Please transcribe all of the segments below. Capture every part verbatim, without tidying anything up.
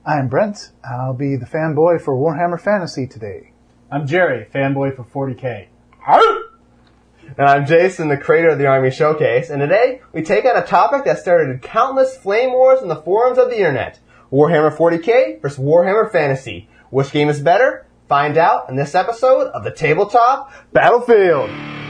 I'm Brent. I'll be the fanboy for Warhammer Fantasy today. I'm Jerry, fanboy for forty K. And I'm Jason, the creator of the Army Showcase, and today we take on a topic that started countless flame wars in the forums of the internet. Warhammer forty K versus Warhammer Fantasy. Which game is better? Find out in this episode of the Tabletop Battlefield.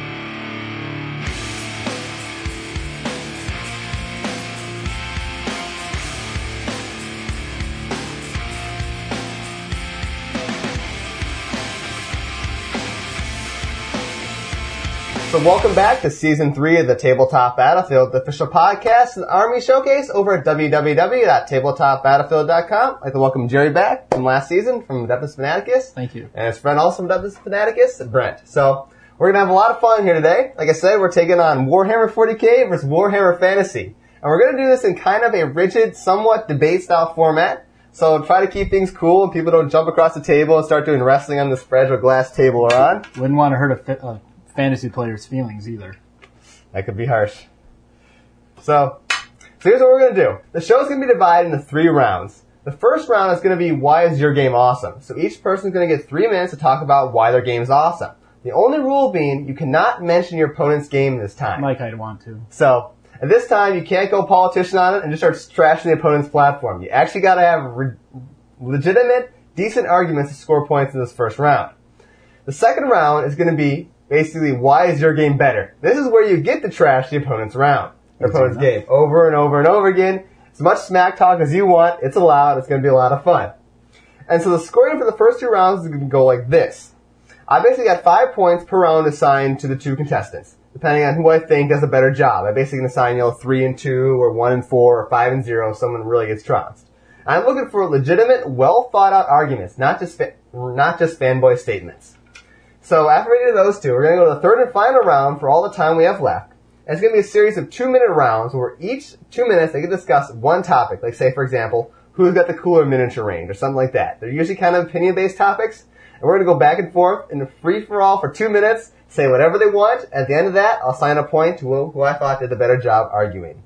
So welcome back to Season three of the Tabletop Battlefield, the official podcast and Army Showcase over at w w w dot tabletop battlefield dot com. I'd like to welcome Jerry back from last season from Adeptus Fanaticus. Thank you. And his friend also from Adeptus Fanaticus, Brent. So we're going to have a lot of fun here today. Like I said, we're taking on Warhammer forty K versus Warhammer Fantasy. And we're going to do this in kind of a rigid, somewhat debate-style format. So try to keep things cool and people don't jump across the table and start doing wrestling on this fragile glass table we're on. Wouldn't want to hurt a... Fi- uh, fantasy players' feelings either. That could be harsh. So, so here's what we're going to do. The show's going to be divided into three rounds. The first round is going to be, why is your game awesome? So each person's going to get three minutes to talk about why their game is awesome. The only rule being, you cannot mention your opponent's game this time. Like I'd want to. So, at this time, you can't go politician on it and just start trashing the opponent's platform. You actually got to have re- legitimate, decent arguments to score points in this first round. The second round is going to be, basically, why is your game better? This is where you get to trash the opponent's round, the opponent's game, over and over and over again. As much smack talk as you want, it's allowed, it's going to be a lot of fun. And so the scoring for the first two rounds is going to go like this. I basically got five points per round assigned to the two contestants, depending on who I think does a better job. I basically can assign, you know, three and two, or one and four, or five and zero if someone really gets trounced. I'm looking for legitimate, well thought out arguments, not just fa- not just fanboy statements. So after we do those two, we're going to go to the third and final round for all the time we have left. And it's going to be a series of two-minute rounds where each two minutes they can discuss one topic. Like, say, for example, who's got the cooler miniature range or something like that. They're usually kind of opinion-based topics. And we're going to go back and forth in a free-for-all for two minutes, say whatever they want. At the end of that, I'll assign a point to who, who I thought did the better job arguing.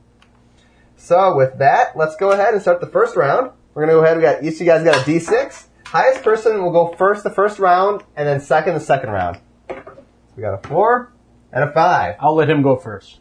So with that, let's go ahead and start the first round. We're going to go ahead. We got each of you guys got a D six. Highest person will go first the first round, and then second the second round. So we got a four and a five. I'll let him go first.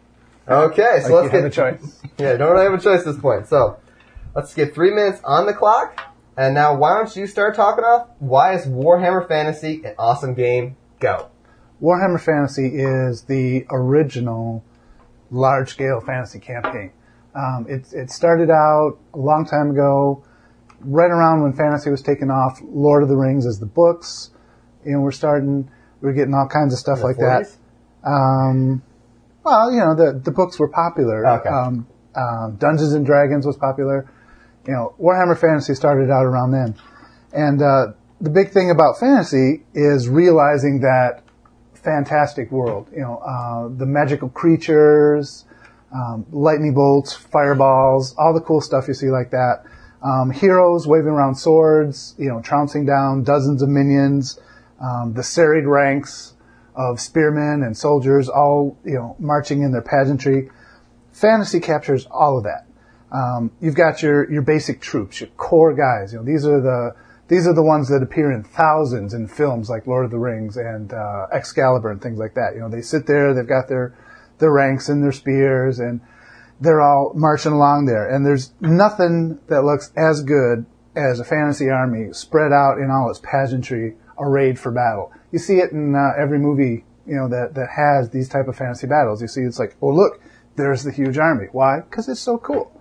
Okay, so Like let's you get have a choice. Yeah, don't really have a choice at this point. So let's get three minutes on the clock. And now why don't you start talking off? Why is Warhammer Fantasy an awesome game? Go. Warhammer Fantasy is the original large-scale fantasy campaign. Um, it, it started out a long time ago, right around when fantasy was taking off. Lord of the Rings is the books. You know, we're starting, we're getting all kinds of stuff like forties? that. Um, well, you know, the, the books were popular. Okay. Um, um, Dungeons and Dragons was popular. You know, Warhammer Fantasy started out around then. And, uh, the big thing about fantasy is realizing that fantastic world. You know, uh, the magical creatures, um, lightning bolts, fireballs, all the cool stuff you see like that. Um, heroes waving around swords, you know, trouncing down dozens of minions, um, the serried ranks of spearmen and soldiers, all, you know, marching in their pageantry. Fantasy captures all of that. Um, you've got your, your basic troops, your core guys. You know, these are the, these are the ones that appear in thousands in films like Lord of the Rings and, uh, Excalibur and things like that. You know, they sit there, they've got their, their ranks and their spears, and they're all marching along there. And there's nothing that looks as good as a fantasy army spread out in all its pageantry, arrayed for battle. You see it in uh, every movie, you know, that, that has these type of fantasy battles. You see it's like, oh, look, there's the huge army. Why? Because it's so cool.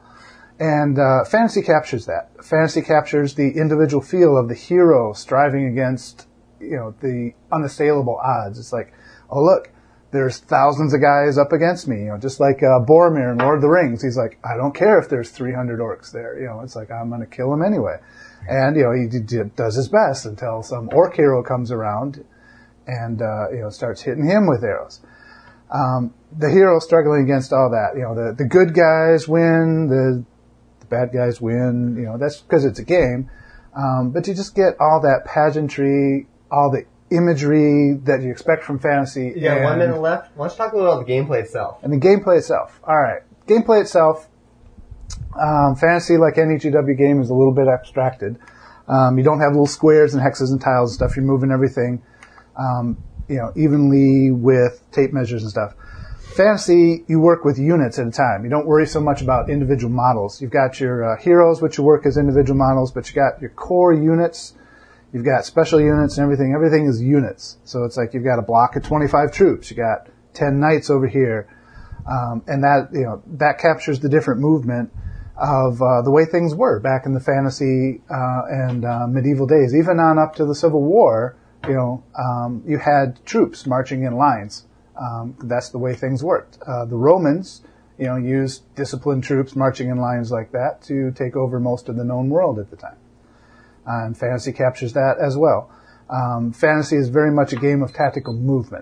And uh, fantasy captures that. Fantasy captures the individual feel of the hero striving against, you know, the unassailable odds. It's like, oh, look, there's thousands of guys up against me, you know, just like uh, Boromir in Lord of the Rings. He's like, I don't care if there's three hundred orcs there. You know, it's like, I'm going to kill them anyway. And, you know, he d- does his best until some orc hero comes around and, uh, you know, starts hitting him with arrows. Um, the hero struggling against all that, you know, the, the good guys win, the, the bad guys win, you know, that's because it's a game. Um, but you just get all that pageantry, all the imagery that you expect from fantasy. You got and, one minute left. Why don't you talk a little about the gameplay itself? And the gameplay itself. All right. Gameplay itself, Um, fantasy, like any G W game, is a little bit abstracted. Um, you don't have little squares and hexes and tiles and stuff. You're moving everything, um, you know, evenly with tape measures and stuff. Fantasy, you work with units at a time. You don't worry so much about individual models. You've got your uh, heroes, which you work as individual models, but you got your core units. You've got special units and everything. Everything is units. So it's like you've got a block of twenty-five troops. You got ten knights over here. Um, and that, you know, that captures the different movement of uh, the way things were back in the fantasy uh, and uh, medieval days. Even on up to the Civil War, you know, um, you had troops marching in lines. Um, that's the way things worked. Uh, the Romans, you know, used disciplined troops marching in lines like that to take over most of the known world at the time. Uh, and fantasy captures that as well. Um, fantasy is very much a game of tactical movement.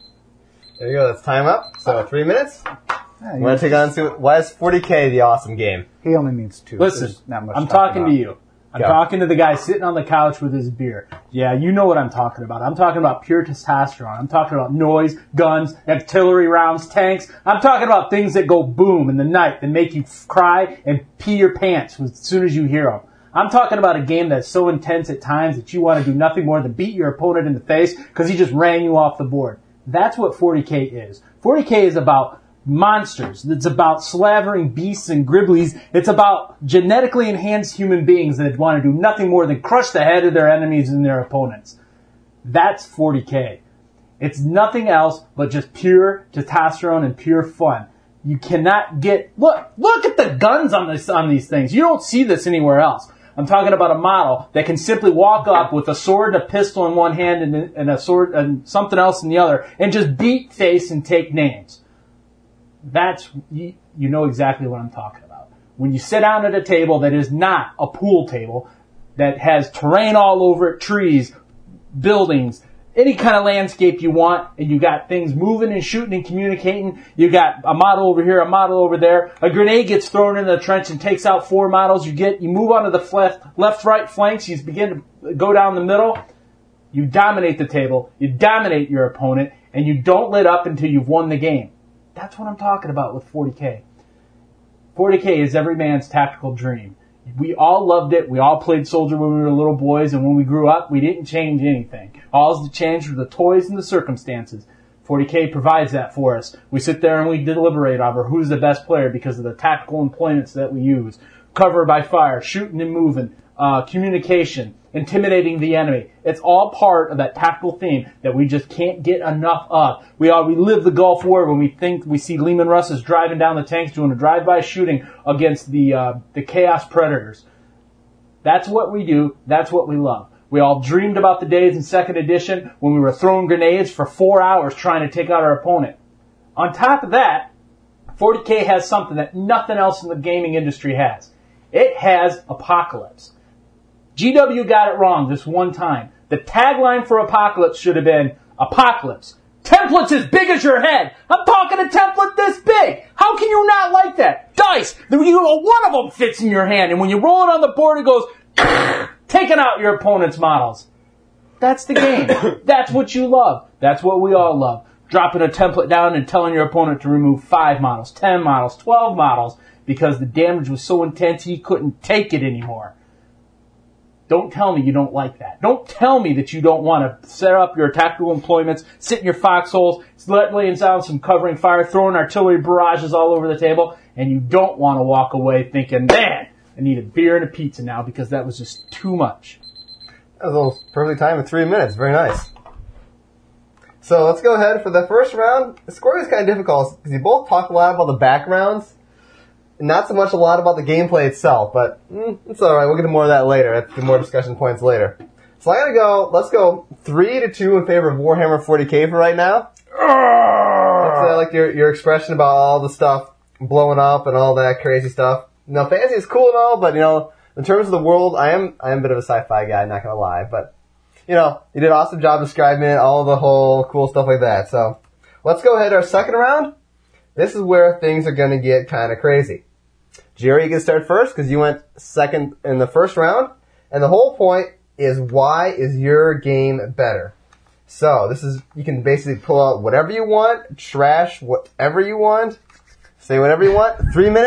There you go. That's time up. So three minutes. Yeah, Want to take on to why is forty K the awesome game? He only needs two. Listen, There's not much I'm to talk talking about. to you. I'm Go. talking to the guy sitting on the couch with his beer. Yeah, you know what I'm talking about. I'm talking about pure testosterone. I'm talking about noise, guns, artillery rounds, tanks. I'm talking about things that go boom in the night that make you f- cry and pee your pants as soon as you hear them. I'm talking about a game that's so intense at times that you want to do nothing more than beat your opponent in the face because he just ran you off the board. That's what forty K is. forty K is about monsters. It's about slavering beasts and gribblies. It's about genetically enhanced human beings that want to do nothing more than crush the head of their enemies and their opponents. That's forty K. It's nothing else but just pure testosterone and pure fun. You cannot get, look, look at the guns on this, on these things. You don't see this anywhere else. I'm talking about a model that can simply walk up with a sword and a pistol in one hand and, and a sword and something else in the other and just beat face and take names. That's, you, you know exactly what I'm talking about. When you sit down at a table that is not a pool table, that has terrain all over it, trees, buildings, any kind of landscape you want, and you got things moving and shooting and communicating. You got a model over here, a model over there. A grenade gets thrown into the trench and takes out four models. You get, you move onto the left, left, right flanks. You begin to go down the middle. You dominate the table. You dominate your opponent, and you don't let up until you've won the game. That's what I'm talking about with forty K. forty K is every man's tactical dream. We all loved it. We all played soldier when we were little boys, and when we grew up, we didn't change anything. All that changed were the toys and the circumstances. forty K provides that for us. We sit there and we deliberate over who's the best player because of the tactical employments that we use. Cover by fire, shooting and moving, uh, communication, intimidating the enemy. It's all part of that tactical theme that we just can't get enough of. We all relive the Gulf War when we think we see Lehman Russes driving down the tanks doing a drive-by shooting against the uh, the Chaos Predators. That's what we do. That's what we love. We all dreamed about the days in second edition when we were throwing grenades for four hours trying to take out our opponent. On top of that, forty K has something that nothing else in the gaming industry has. It has Apocalypse. G W got it wrong this one time. The tagline for Apocalypse should have been, Apocalypse, templates as big as your head. I'm talking a template this big. How can you not like that? Dice, you know, one of them fits in your hand, and when you roll it on the board, it goes, taking out your opponent's models. That's the game. That's what you love. That's what we all love. Dropping a template down and telling your opponent to remove five models, ten models, twelve models, because the damage was so intense he couldn't take it anymore. Don't tell me you don't like that. Don't tell me that you don't want to set up your tactical employments, sit in your foxholes, laying down some covering fire, throwing artillery barrages all over the table, and you don't want to walk away thinking, man, I need a beer and a pizza now because that was just too much. That was almost perfectly timed in three minutes. Very nice. So let's go ahead for the first round. The scoring is kind of difficult because you both talk a lot about the backgrounds. Not so much a lot about the gameplay itself, but mm, it's alright. We'll get to more of that later. That's more discussion points later. So I gotta go, let's go three to two in favor of Warhammer forty K for right now. That's uh, like your, your expression about all the stuff blowing up and all that crazy stuff. Now, fantasy is cool and all, but you know, in terms of the world, I am, I am a bit of a sci-fi guy, not gonna lie, but you know, you did an awesome job describing it, all the whole cool stuff like that. So, let's go ahead to our second round. This is where things are gonna get kinda crazy. Jerry, you can start first because you went second in the first round. And the whole point is why is your game better? So this is, you can basically pull out whatever you want, trash whatever you want, say whatever you want. Three minutes.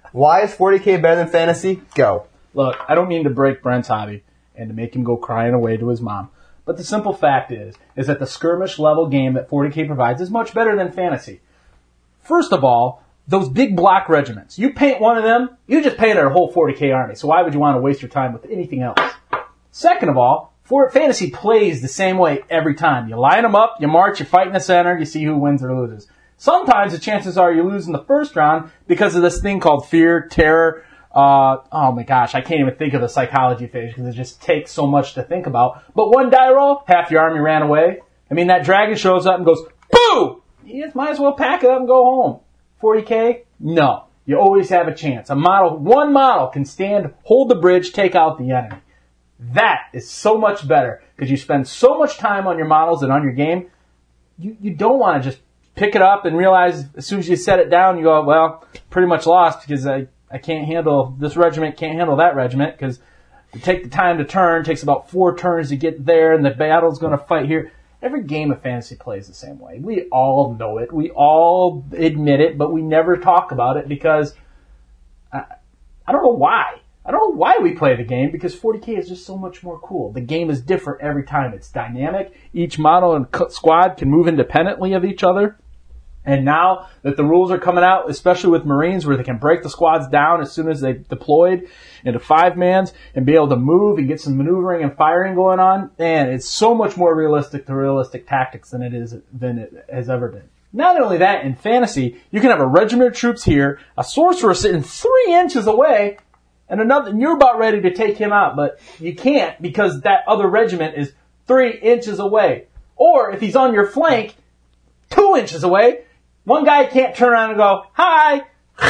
Why is forty K better than fantasy? Go. Look, I don't mean to break Brent's hobby and to make him go crying away to his mom. But the simple fact is, is that the skirmish level game that forty K provides is much better than fantasy. First of all, those big block regiments. You paint one of them, you just painted a whole forty K army. So why would you want to waste your time with anything else? Second of all, for fantasy plays the same way every time. You line them up, you march, you fight in the center, you see who wins or loses. Sometimes the chances are you lose in the first round because of this thing called fear, terror. Uh, oh my gosh, I can't even think of the psychology phase because it just takes so much to think about. But one die roll, half your army ran away. I mean, that dragon shows up and goes, boo! You just might as well pack it up and go home. forty K? No. You always have a chance. A model, one model can stand, hold the bridge, take out the enemy. That is so much better because you spend so much time on your models and on your game. You, you don't want to just pick it up and realize as soon as you set it down, you go, well, pretty much lost because I, I can't handle, this regiment can't handle that regiment because to take the time to turn takes about four turns to get there and the battle's going to fight here. Every game of fantasy plays the same way. We all know it. We all admit it, but we never talk about it because I, I don't know why. I don't know why we play the game because forty K is just so much more cool. The game is different every time. It's dynamic. Each model and squad can move independently of each other. And now that the rules are coming out, especially with Marines, where they can break the squads down as soon as they've deployed into five-mans and be able to move and get some maneuvering and firing going on, man, it's so much more realistic to realistic tactics than it is than it has ever been. Not only that, in fantasy, you can have a regiment of troops here, a sorcerer sitting three inches away, and another, and you're about ready to take him out, but you can't because that other regiment is three inches away. Or if he's on your flank, two inches away, one guy can't turn around and go, hi!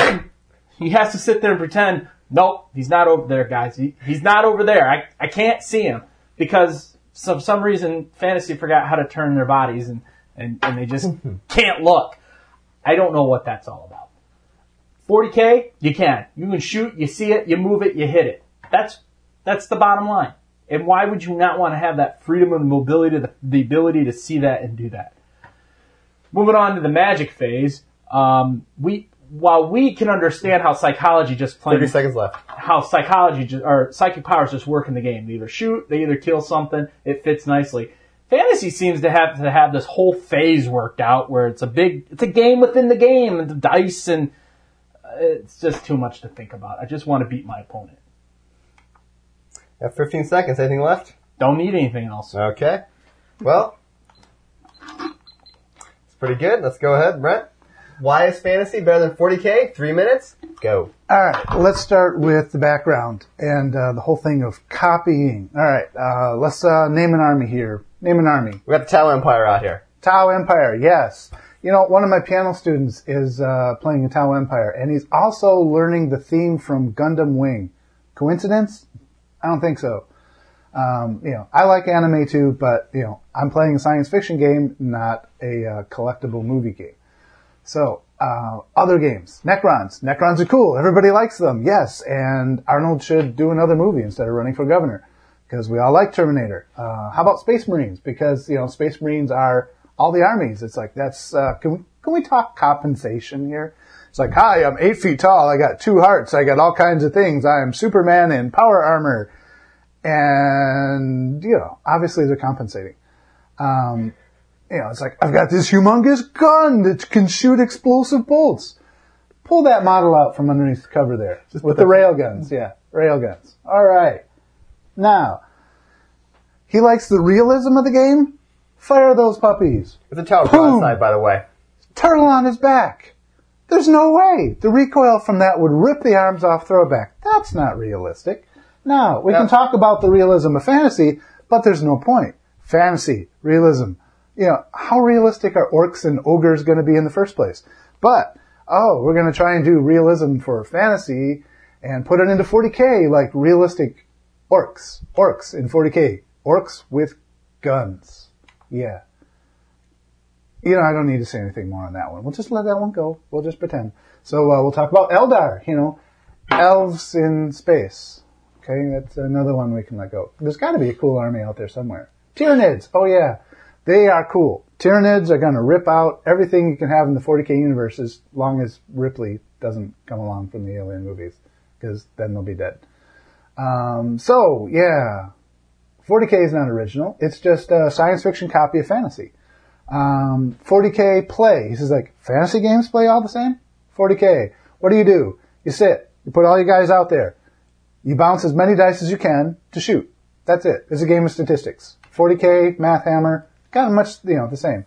He has to sit there and pretend, nope, he's not over there, guys. He, he's not over there. I, I can't see him. Because for some reason, fantasy forgot how to turn their bodies and, and, and they just can't look. I don't know what that's all about. forty K, you can. You can shoot, you see it, you move it, you hit it. That's, that's the bottom line. And why would you not want to have that freedom and mobility, the, the ability to see that and do that? Moving on to the magic phase, um, we while we can understand how psychology just plays, thirty seconds left. How psychology just, or psychic powers just work in the game. They either shoot, they either kill something. It fits nicely. Fantasy seems to have to have this whole phase worked out where it's a big, it's a game within the game and the dice and it's just too much to think about. I just want to beat my opponent. You have fifteen seconds. Anything left? Don't need anything else. Okay. Well. Pretty good. Let's go ahead, Brent. Why is fantasy better than forty K? Three minutes. Go. All right. Let's start with the background and uh, the whole thing of copying. All right. Uh, let's uh, name an army here. Name an army. We got the Tau Empire out here. Tau Empire. Yes. You know, one of my piano students is uh, playing a Tau Empire, and he's also learning the theme from Gundam Wing. Coincidence? I don't think so. Um, you know, I like anime too, but, you know, I'm playing a science fiction game, not a uh, collectible movie game. So, uh, other games. Necrons. Necrons are cool. Everybody likes them. Yes. And Arnold should do another movie instead of running for governor. Because we all like Terminator. Uh, how about Space Marines? Because, you know, Space Marines are all the armies. It's like, that's, uh, can we, can we talk compensation here? It's like, hi, I'm eight feet tall. I got two hearts. I got all kinds of things. I am Superman in power armor. And, you know, obviously they're compensating. Um, you know, it's like, I've got this humongous gun that can shoot explosive bolts. Pull that model out from underneath the cover there. Just with the rail guns. Yeah, rail guns. All right. Now, he likes the realism of the game? Fire those puppies. It's a Tau broadside, by the way. Turtle on his back. There's no way. The recoil from that would rip the arms off throwback. That's not realistic. Now, we yep. can talk about the realism of fantasy, but there's no point. Fantasy, realism. You know, how realistic are orcs and ogres going to be in the first place? But, oh, we're going to try and do realism for fantasy and put it into forty K like realistic orcs. Orcs in forty K. Orcs with guns. Yeah. You know, I don't need to say anything more on that one. We'll just let that one go. We'll just pretend. So, uh, we'll talk about Eldar, you know, elves in space. Okay, that's another one we can let go. There's got to be a cool army out there somewhere. Tyranids, oh yeah, they are cool. Tyranids are going to rip out everything you can have in the forty K universe as long as Ripley doesn't come along from the Alien movies, because then they'll be dead. Um, so, yeah, forty K is not original. It's just a science fiction copy of fantasy. Um, forty K play. He says, like, fantasy games play all the same? forty K. What do you do? You sit. You put all your guys out there. You bounce as many dice as you can to shoot. That's it. It's a game of statistics. forty K, Math Hammer, kind of much, you know, the same.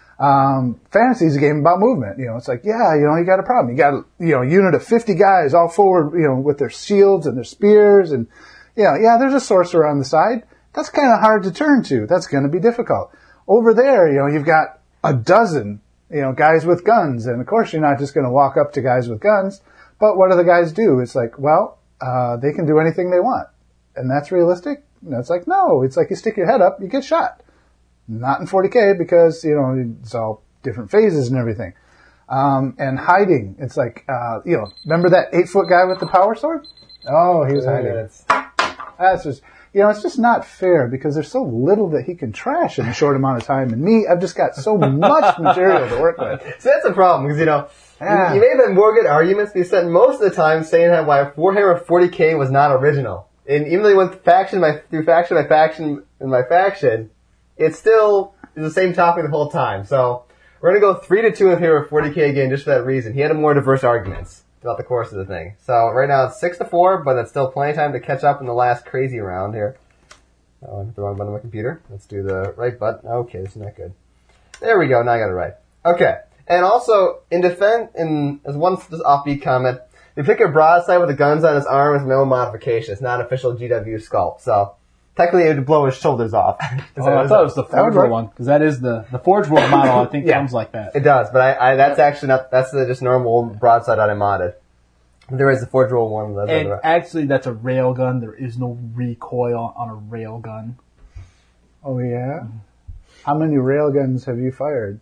Um, fantasy is a game about movement. You know, it's like, yeah, you know, you got a problem. You got, you know, a unit of fifty guys all forward, you know, with their shields and their spears and, you know, yeah, there's a sorcerer on the side. That's kind of hard to turn to. That's going to be difficult. Over there, you know, you've got a dozen, you know, guys with guns. And of course, you're not just going to walk up to guys with guns. But what do the guys do? It's like, well, uh, they can do anything they want. And that's realistic? And it's like, no, it's like you stick your head up, you get shot. Not in forty K because, you know, it's all different phases and everything. Um, and hiding. It's like, uh, you know, remember that eight foot guy with the power sword? Oh, he was hiding. Yeah, That's just, you know, it's just not fair because there's so little that he can trash in a short amount of time. And me, I've just got so much material to work with. So that's a problem because, you know, Yeah. you, you may have had more good arguments, but you spent most of the time saying that why Warhammer forty K was not original. And even though you went faction by, through faction by faction and by faction, it still is the same topic the whole time. So we're going to go three to two in favor of forty K again just for that reason. He had more diverse arguments throughout the course of the thing. So right now it's six to four, but that's still plenty of time to catch up in the last crazy round here. Oh, I hit the wrong button on my computer. Let's do the right button. Okay, this is not good. There we go. Now I got it right. Okay. And also, in defense, in, as one just offbeat comment, they pick a broadside with the guns on his arm with no modification. It's not an official G W sculpt. So, technically it would blow his shoulders off. Oh, I thought it was the Forge World one, because that is the, the Forge World model, I think, Yeah. comes like that. It does, but I, I that's actually not, that's the just normal broadside that I modded. There is the Forge World one. That's And other- actually, that's a rail gun. There is no recoil on a rail gun. Oh, yeah? How many railguns have you fired?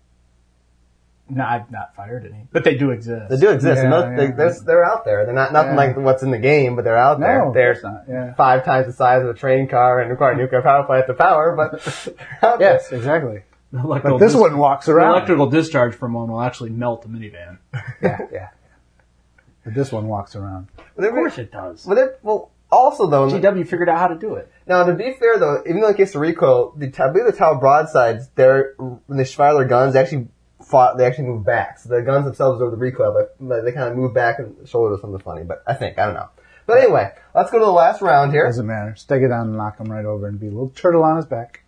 No, I've not fired any, but they do exist. They do exist. and Yeah, those, they, yeah. they're, they're out there. They're not nothing Yeah. like what's in the game, but they're out No, there. of They're course not, yeah. five times the size of a train car and require nuclear power plant to power, but they're out Yes, exactly. The electrical But this dis- one walks the around. electrical discharge from one will actually melt a minivan. Yeah, yeah. But this one walks around. there. Of course it does. But it, well, also though, in G the- W figured out how to do it. now to be fair though, even though in case of recoil, the, I believe the Tau broadsides, they're, when they fire their guns, they actually fought, they actually move back. So the guns themselves over the recoil, but they kind of move back and shoulder or something funny, but I think, I don't know. But anyway, let's go to the last round here. Doesn't matter. Stick it on and knock him right over and be a little turtle on his back.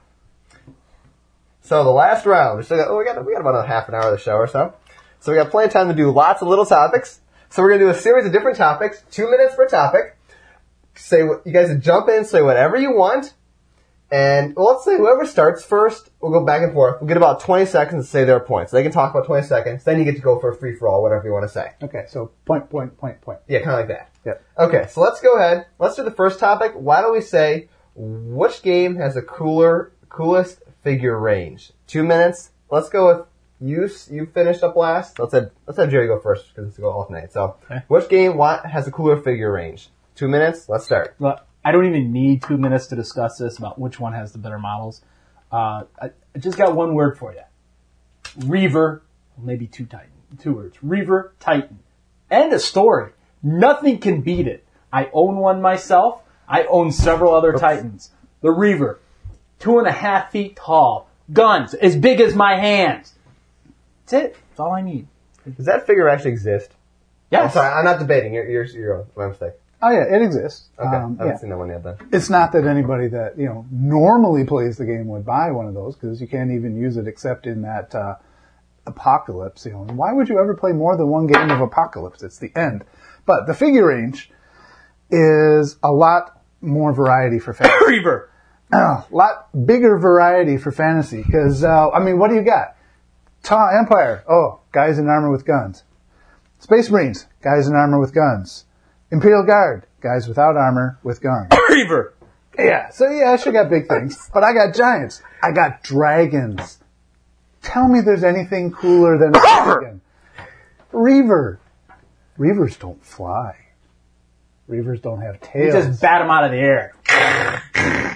So the last round, we still got, oh, we got, we got about a half an hour of the show or so. So we got plenty of time to do lots of little topics. So we're going to do a series of different topics, two minutes per topic. Say what, you guys jump in, say whatever you want. And well, let's say whoever starts first, we'll go back and forth. We'll get about twenty seconds to say their points. So they can talk about twenty seconds. Then you get to go for a free-for-all, whatever you want to say. Okay, so point, point, point, point. Yeah, kind of like that. Yep. Okay, so let's go ahead. Let's do the first topic. Why don't we say which game has the cooler, coolest figure range? Two minutes. Let's go with you. You finished up last. Let's have let's have Jerry go first because it's going to alternate. So, Okay. which game what has a cooler figure range? Two minutes. Let's start. Look, I don't even need two minutes to discuss this about which one has the better models. Uh, I, I just got one word for you. Reaver, maybe two Titan, two words. Reaver, Titan. End of story. Nothing can beat it. I own one myself. I own several other Titans. The Reaver, two and a half feet tall. Guns, as big as my hands. That's it. That's all I need. Does that figure actually exist? I'm Yes. sorry, I'm not debating. You're, you're, you're my mistake. Oh yeah, it exists. Okay, Um, I haven't yeah. seen that one yet then. It's not that anybody that, you know, normally plays the game would buy one of those because you can't even use it except in that, uh, Apocalypse, you know. Why would you ever play more than one game of Apocalypse? It's the end. But the figure range is a lot more variety for fantasy. Reaver. A lot bigger variety for fantasy because, uh, I mean, what do you got? Ta Empire. Oh, guys in armor with guns. Space Marines. Guys in armor with guns. Imperial Guard. Guys without armor with guns. Reaver. Yeah, so yeah, I sure got big things. But I got giants. I got dragons. Tell me there's anything cooler than a dragon. Reaver. Reavers don't fly. Reavers don't have You tails. just bat them out of the air.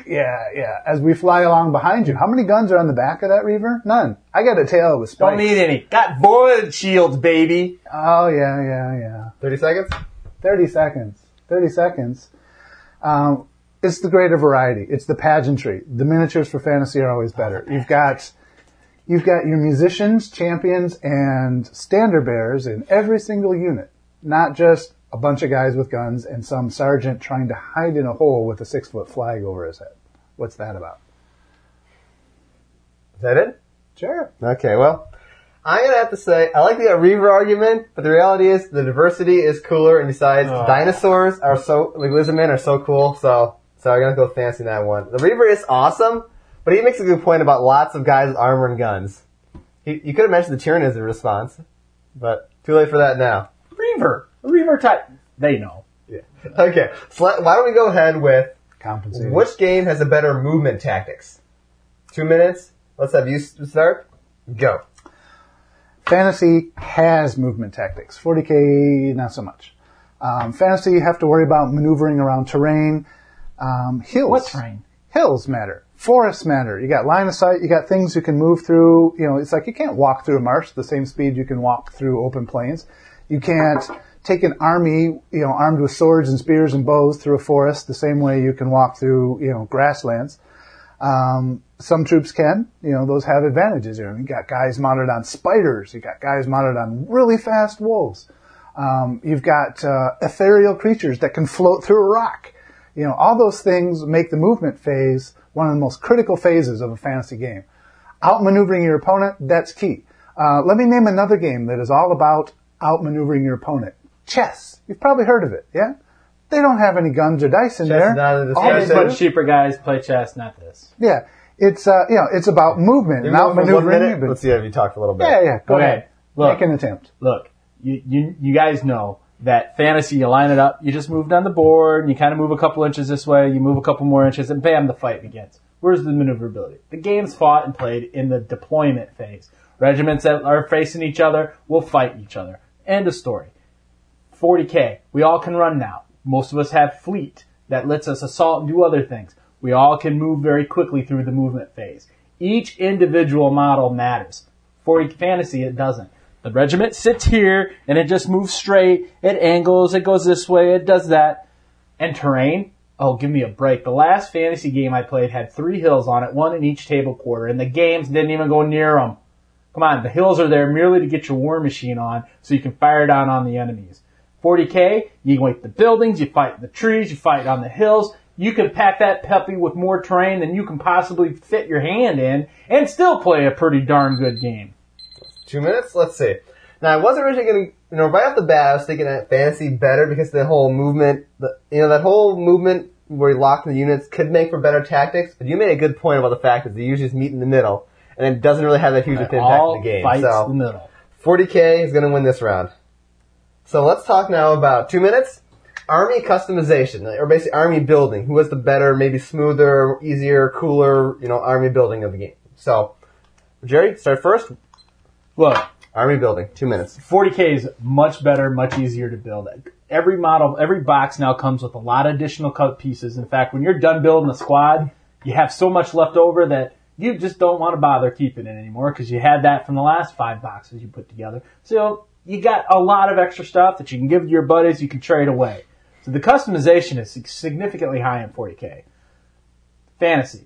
Yeah, yeah. As we fly along behind you, how many guns are on the back of that Reaver? None. I got a tail with spikes. Don't need any. Got void shields, baby. Oh, yeah, yeah, yeah. thirty seconds? thirty seconds. thirty seconds. Um, it's the greater variety. It's the pageantry. The miniatures for fantasy are always better. You've got, you've got your musicians, champions, and standard bearers in every single unit. Not just a bunch of guys with guns and some sergeant trying to hide in a hole with a six-foot flag over his head. What's that about? Is that it? Sure. Okay, well, I'm going to have to say, I like the Reaver argument, but the reality is the diversity is cooler, and besides, Oh. dinosaurs are so, like lizardmen are so cool, so, so I'm going to go fancy that one. The Reaver is awesome, but he makes a good point about lots of guys with armor and guns. He, you could have mentioned the Tyrann as a response, but too late for that now. Reaver. Reaver type. They know. Yeah. Okay, so let, why don't we go ahead with Compensated. which game has a better movement tactics? Two minutes. Let's have you s- start. Go. Fantasy has movement tactics. forty K, not so much. Um, fantasy, you have to worry about maneuvering around terrain. Um, hills. What terrain? Hills matter. Forests matter. You got line of sight. You got things you can move through. You know, it's like you can't walk through a marsh the same speed you can walk through open plains. You can't take an army, you know, armed with swords and spears and bows through a forest the same way you can walk through, you know, grasslands. Um, some troops can, you know, those have advantages. You know, you got guys mounted on spiders. You got guys mounted on really fast wolves. Um, you've got, uh, ethereal creatures that can float through a rock. You know, all those things make the movement phase one of the most critical phases of a fantasy game. Outmaneuvering your opponent, that's key. Uh, let me name another game that is all about outmaneuvering your opponent. Chess. You've probably heard of it, yeah? They don't have any guns or dice in Chess there. is not a All And they discussion. a do- bunch cheaper guys play chess, not this. yeah, it's uh, you know, it's about movement You and go for one outmaneuvering. minute. but- Let's see if you talked a little bit. yeah, yeah. Go Okay, ahead. look. Make an attempt. Look, you, you you guys know that fantasy, you line it up, you just move down the board, and you kind of move a couple inches this way, you move a couple more inches, and bam, the fight begins. Where's the maneuverability? The game's fought and played in the deployment phase. Regiments that are facing each other will fight each other. End of story. forty K. We all can run now. Most of us have fleet that lets us assault and do other things. We all can move very quickly through the movement phase. Each individual model matters. For fantasy, it doesn't. The regiment sits here and it just moves straight. It angles. It goes this way. It does that. And terrain? Oh, give me a break. The last fantasy game I played had three hills on it, one in each table quarter, and the games didn't even go near them. Come on, the hills are there merely to get your war machine on so you can fire down on the enemies. forty K, you wait the buildings, you fight in the trees, you fight on the hills. You can pack that puppy with more terrain than you can possibly fit your hand in and still play a pretty darn good game. Two minutes? Let's see. Now, I wasn't originally going to, you know, right off the bat, I was thinking that fantasy better because the whole movement, the, you know, that whole movement where you lock the units could make for better tactics, but you made a good point about the fact that they usually just meet in the middle, and it doesn't really have that huge impact All in the game. fights So, the middle. forty K is going to win this round. So let's talk now about two minutes. Army customization, or basically army building. Who has the better, maybe smoother, easier, cooler, you know, army building of the game? So, Jerry, start first. Look, Army building, two minutes. forty K is much better, much easier to build. Every model, every box now comes with a lot of additional cut pieces. In fact, when you're done building a squad, you have so much left over that you just don't want to bother keeping it anymore because you had that from the last five boxes you put together. So you got a lot of extra stuff that you can give to your buddies, you can trade away. So the customization is significantly high in forty K. Fantasy.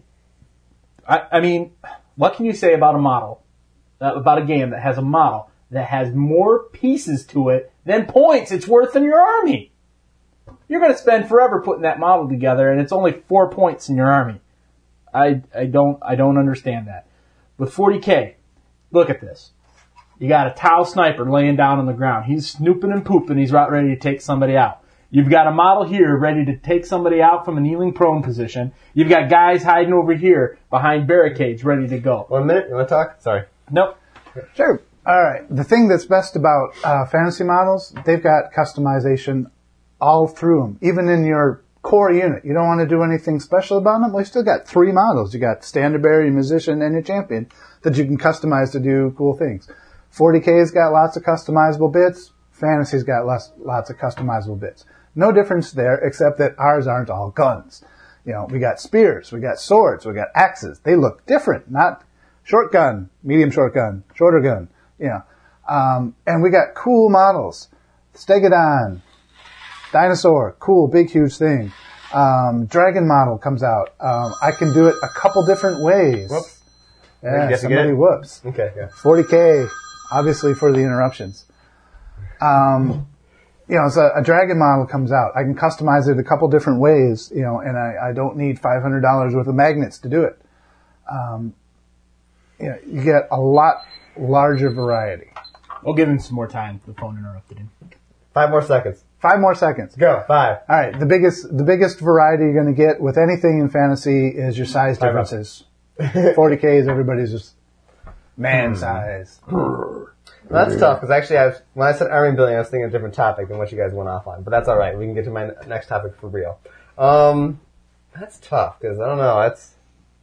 I, I mean, what can you say about a model, uh, about a game that has a model that has more pieces to it than points it's worth in your army? You're going to spend forever putting that model together, and it's only four points in your army. I, I don't I don't understand that. With forty K, look at this. You got a Tau sniper laying down on the ground. He's snooping and pooping. He's about ready to take somebody out. You've got a model here ready to take somebody out from a kneeling prone position. You've got guys hiding over here behind barricades ready to go. One minute, you want to talk? Sorry. Nope. Sure. All right. The thing that's best about uh, fantasy models, they've got customization all through them. Even in your core unit, you don't want to do anything special about them. Well, you still got three models. You got standard bearer, your musician, and your champion that you can customize to do cool things. forty K's got lots of customizable bits. Fantasy's got lots, lots of customizable bits. No difference there, except that ours aren't all guns. You know, we got spears, we got swords, we got axes. They look different, not short gun, medium short gun, shorter gun, you know. Um, and we got cool models. Stegodon, dinosaur, cool, big, huge thing. Um, dragon model comes out. Um, I can do it a couple different ways. Whoops. Yeah, Guess somebody again? whoops. Okay, yeah. forty K, obviously for the interruptions. Um, you know, so a dragon model comes out. I can customize it a couple different ways, you know, and I, I don't need five hundred dollars worth of magnets to do it. Um, you know, you get a lot larger variety. We'll give him some more time. The phone interrupted him. Five more seconds. Five more seconds. Go. Five. All right. The biggest, the biggest variety you're going to get with anything in fantasy is your size Five differences. forty K is everybody's just man Hmm. size. Well, that's tough because actually, I was, when I said army building, I was thinking a different topic than what you guys went off on. But that's all right. We can get to my n- next topic for real. Um, that's tough because I don't know. That's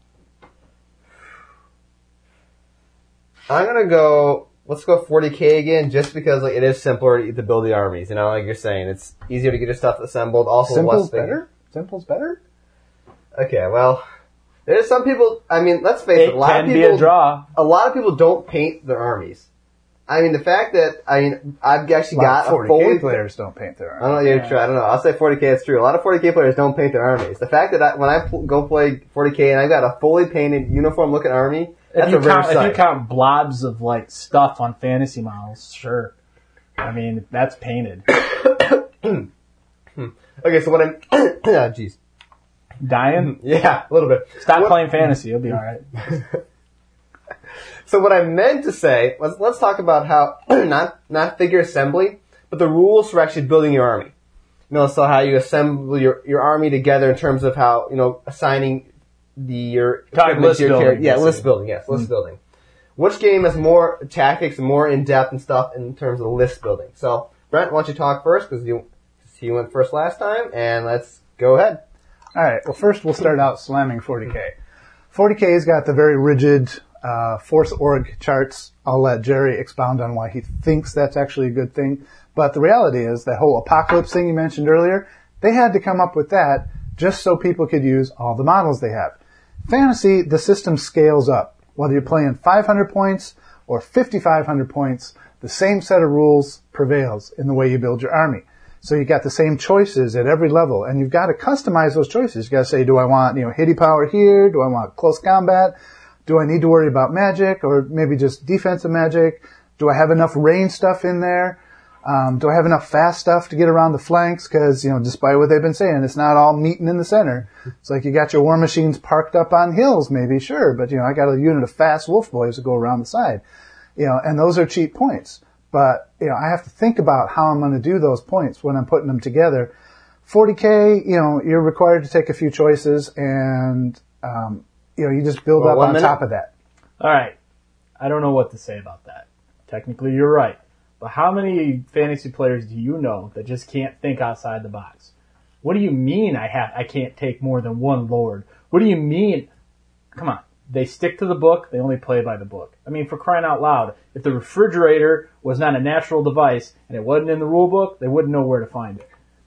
I'm gonna go. Let's go forty K again, just because like it is simpler to build the armies. You know, like you're saying, it's easier to get your stuff assembled. Also, Simple's less thing. better? Simple's better? Okay, well, there's some people. I mean, let's face it. It A lot can of be people. a draw. A lot of people don't paint their armies. I mean, the fact that I mean, I've actually A lot got of a forty K fully. players don't paint their I don't arms. know. You're true. I don't know. I'll say forty K is true. A lot of forty K players don't paint their armies. The fact that I, when I pl- go play forty K and I've got a fully painted uniform-looking army, that's If you, a rare count, if sight. you count blobs of like stuff on fantasy models, sure. I mean, that's painted. Okay, so what I'm, oh, jeez, Dying? yeah, a little bit. Stop What- playing fantasy. You'll be alright. So what I meant to say, let's let's talk about how not not figure assembly, but the rules for actually building your army. You know, so how you assemble your your army together in terms of how you know assigning the your Talking equipment list to your building, character. Yeah, basically. list building. Yes, list building. Which game has more tactics and more in depth and stuff in terms of list building? So Brent, why don't you talk first because you you went first last time, and let's go ahead. All right. Well, first we'll start out slamming forty K. forty K's got the very rigid uh, force org charts. I'll let Jerry expound on why he thinks that's actually a good thing. But the reality is that whole apocalypse thing you mentioned earlier, they had to come up with that just so people could use all the models they have. Fantasy, the system scales up. Whether you're playing five hundred points or fifty-five hundred points, the same set of rules prevails in the way you build your army. So you got the same choices at every level, and you've got to customize those choices. You got to say, do I want, you know, hitty power here? Do I want close combat? Do I need to worry about magic or maybe just defensive magic? Do I have enough range stuff in there? Um, do I have enough fast stuff to get around the flanks? Because, you know, despite what they've been saying, it's not all meeting in the center. It's like you got your war machines parked up on hills, maybe, sure, but, you know, I got a unit of fast wolf boys to go around the side. You know, and those are cheap points. But, you know, I have to think about how I'm going to do those points when I'm putting them together. forty K, you know, you're required to take a few choices and, um, you know, you just build Well, up one on minute. top of that. Alright. I don't know what to say about that. Technically, you're right. But how many fantasy players do you know that just can't think outside the box? What do you mean I have, I can't take more than one lord? What do you mean? Come on. They stick to the book. They only play by the book. I mean, for crying out loud, if the refrigerator was not a natural device and it wasn't in the rule book, they wouldn't know where to find it.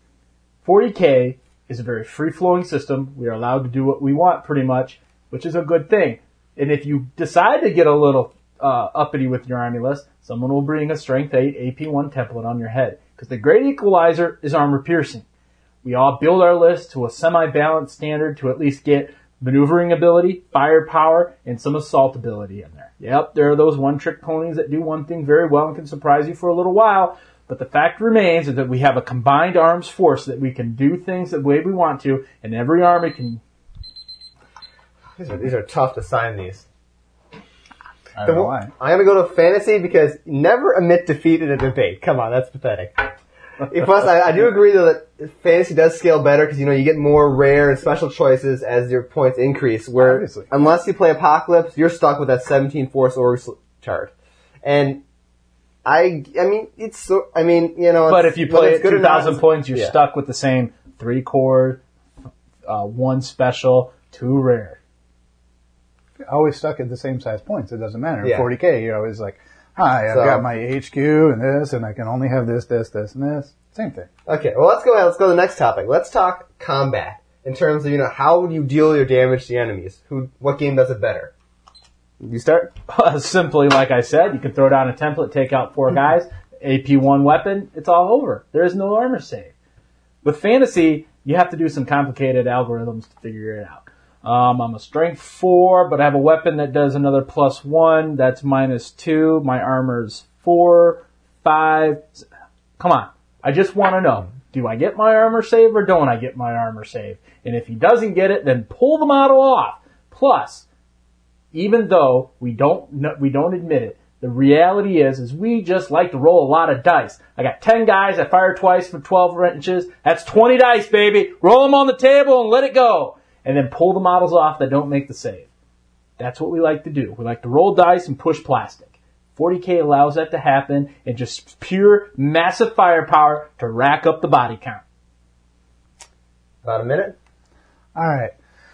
forty K is a very free-flowing system. We are allowed to do what we want pretty much, which is a good thing. And if you decide to get a little uh, uppity with your army list, someone will bring a Strength eight A P one template on your head. Because the great equalizer is armor piercing. We all build our list to a semi-balanced standard to at least get maneuvering ability, firepower, and some assault ability in there. Yep, there are those one-trick ponies that do one thing very well and can surprise you for a little while, but the fact remains is that we have a combined arms force that we can do things the way we want to, and every army can... These are, these are tough to sign these. I The don't know one- why. I'm going to go to fantasy because never admit defeat in a debate. Come on, that's pathetic. Plus, I, I do agree though that fantasy does scale better because you know you get more rare and special choices as your points increase. Where Obviously. unless you play Apocalypse, you're stuck with that seventeen force org s- chart. And I, I mean, it's so. I mean, you know. But it's- if you whether play it's at good or two not, thousand points, you're yeah. stuck with the same three core, uh, one special, two rare. Always stuck at the same size points. It doesn't matter. Yeah. forty K, you're always like, hi, I've So- got my H Q and this, and I can only have this, this, this, and this. Same thing. Okay, well let's go ahead. Let's go to the next topic. Let's talk combat. in terms of, you know, how would you deal your damage to enemies? Who, what game does it better? You start? Simply, like I said, you can throw down a template, take out four guys, A P one weapon, it's all over. There is no armor save. With fantasy, you have to do some complicated algorithms to figure it out. Um, I'm a strength four, but I have a weapon that does another plus one. That's minus two. My armor's four, five. Come on. I just want to know, do I get my armor save or don't I get my armor save? And if he doesn't get it, then pull the model off. Plus, even though we don't we don't admit it, the reality is, is we just like to roll a lot of dice. I got ten guys, I fire twice for twelve inches. That's twenty dice, baby. Roll them on the table and let it go. And then pull the models off that don't make the save. That's what we like to do. We like to roll dice and push plastic. forty K allows that to happen, and just pure massive firepower to rack up the body count. About a minute? All right.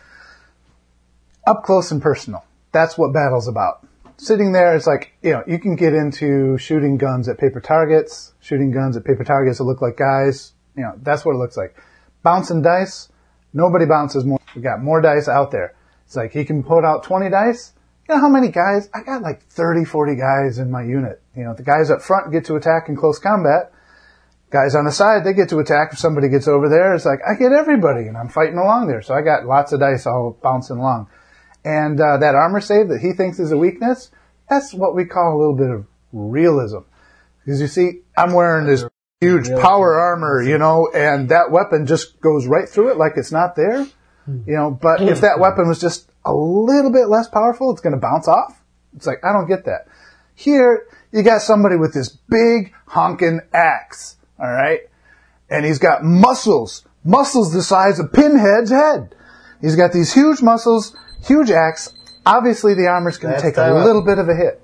Up close and personal. That's what battle's about. Sitting there, it's like, you know, you can get into shooting guns at paper targets, shooting guns at paper targets that look like guys. You know, that's what it looks like. Bouncing dice, nobody bounces more. We got more dice out there. It's like he can put out twenty dice. You know how many guys? I got like thirty, forty guys in my unit. You know, the guys up front get to attack in close combat. Guys on the side, they get to attack if somebody gets over there. It's like, I get everybody, and I'm fighting along there. So I got lots of dice all bouncing along. And uh, that armor save that he thinks is a weakness, that's what we call a little bit of realism. Because you see, I'm wearing this huge power armor, you know, and that weapon just goes right through it like it's not there. You know, but if that weapon was just a little bit less powerful, it's going to bounce off. It's like, I don't get that. Here, you got somebody with this big honking axe, all right? And he's got muscles, muscles the size of Pinhead's head. He's got these huge muscles, huge axe. Obviously, the armor's going to take a little bit of a hit.